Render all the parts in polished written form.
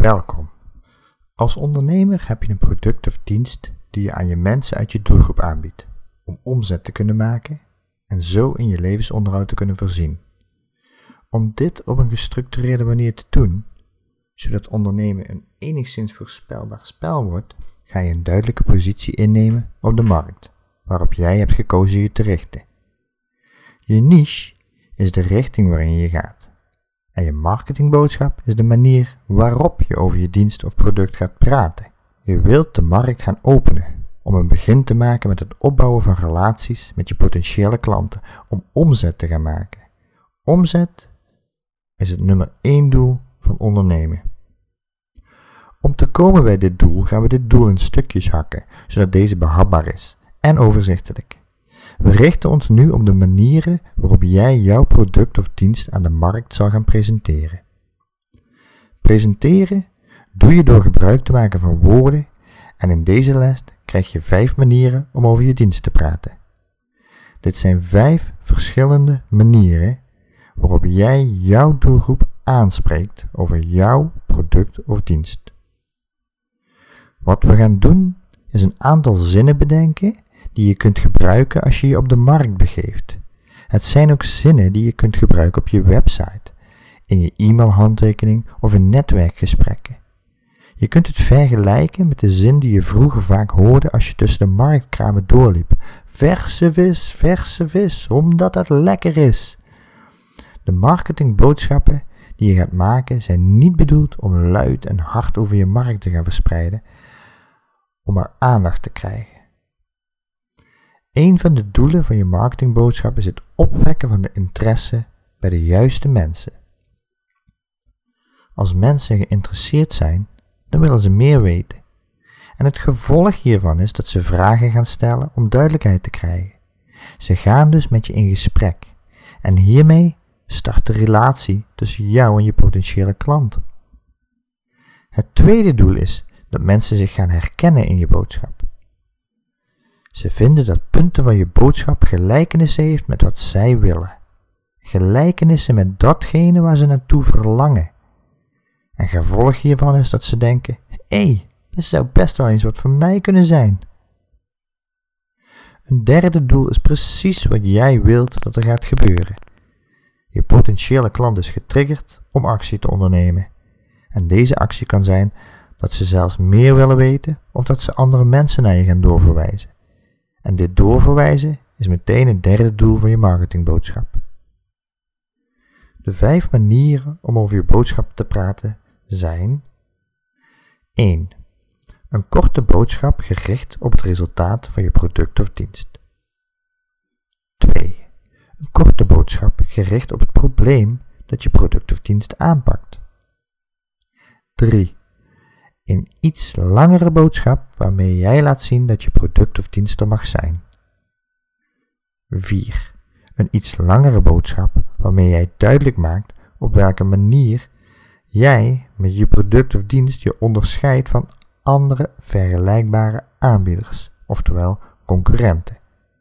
Welkom. Als ondernemer heb je een product of dienst die je aan je mensen uit je doelgroep aanbiedt, om omzet te kunnen maken en zo in je levensonderhoud te kunnen voorzien. Om dit op een gestructureerde manier te doen, zodat ondernemen een enigszins voorspelbaar spel wordt, ga je een duidelijke positie innemen op de markt, waarop jij hebt gekozen je te richten. Je niche is de richting waarin je gaat. En je marketingboodschap is de manier waarop je over je dienst of product gaat praten. Je wilt de markt gaan openen, om een begin te maken met het opbouwen van relaties met je potentiële klanten, om omzet te gaan maken. Omzet is het nummer 1 doel van ondernemen. Om te komen bij dit doel gaan we dit doel in stukjes hakken, zodat deze behapbaar is en overzichtelijk. We richten ons nu op de manieren waarop jij jouw product of dienst aan de markt zal gaan presenteren. Presenteren doe je door gebruik te maken van woorden en in deze les krijg je 5 manieren om over je dienst te praten. Dit zijn 5 verschillende manieren waarop jij jouw doelgroep aanspreekt over jouw product of dienst. Wat we gaan doen is een aantal zinnen bedenken die je kunt gebruiken als je je op de markt begeeft. Het zijn ook zinnen die je kunt gebruiken op je website, in je e-mailhandtekening of in netwerkgesprekken. Je kunt het vergelijken met de zin die je vroeger vaak hoorde als je tussen de marktkramen doorliep. Verse vis, omdat het lekker is. De marketingboodschappen die je gaat maken zijn niet bedoeld om luid en hard over je markt te gaan verspreiden, om er aandacht te krijgen. Een van de doelen van je marketingboodschap is het opwekken van de interesse bij de juiste mensen. Als mensen geïnteresseerd zijn, dan willen ze meer weten. En het gevolg hiervan is dat ze vragen gaan stellen om duidelijkheid te krijgen. Ze gaan dus met je in gesprek. En hiermee start de relatie tussen jou en je potentiële klant. Het tweede doel is dat mensen zich gaan herkennen in je boodschap. Ze vinden dat punten van je boodschap gelijkenissen heeft met wat zij willen. Gelijkenissen met datgene waar ze naartoe verlangen. En gevolg hiervan is dat ze denken, dit zou best wel eens wat voor mij kunnen zijn. Een derde doel is precies wat jij wilt dat er gaat gebeuren. Je potentiële klant is getriggerd om actie te ondernemen. En deze actie kan zijn dat ze zelfs meer willen weten of dat ze andere mensen naar je gaan doorverwijzen. En dit doorverwijzen is meteen het derde doel van je marketingboodschap. De 5 manieren om over je boodschap te praten zijn: 1. Een korte boodschap gericht op het resultaat van je product of dienst. 2. Een korte boodschap gericht op het probleem dat je product of dienst aanpakt. 3. Een iets langere boodschap waarmee jij laat zien dat je product of dienst er mag zijn. 4. Een iets langere boodschap waarmee jij duidelijk maakt op welke manier jij met je product of dienst je onderscheidt van andere vergelijkbare aanbieders, oftewel concurrenten.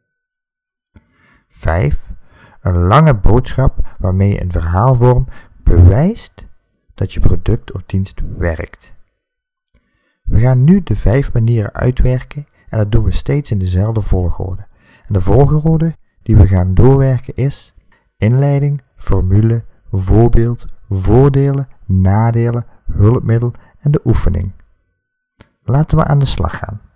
5. Een lange boodschap waarmee je in verhaalvorm bewijst dat je product of dienst werkt. We gaan nu de 5 manieren uitwerken en dat doen we steeds in dezelfde volgorde. En de volgorde die we gaan doorwerken is inleiding, formule, voorbeeld, voordelen, nadelen, hulpmiddel en de oefening. Laten we aan de slag gaan.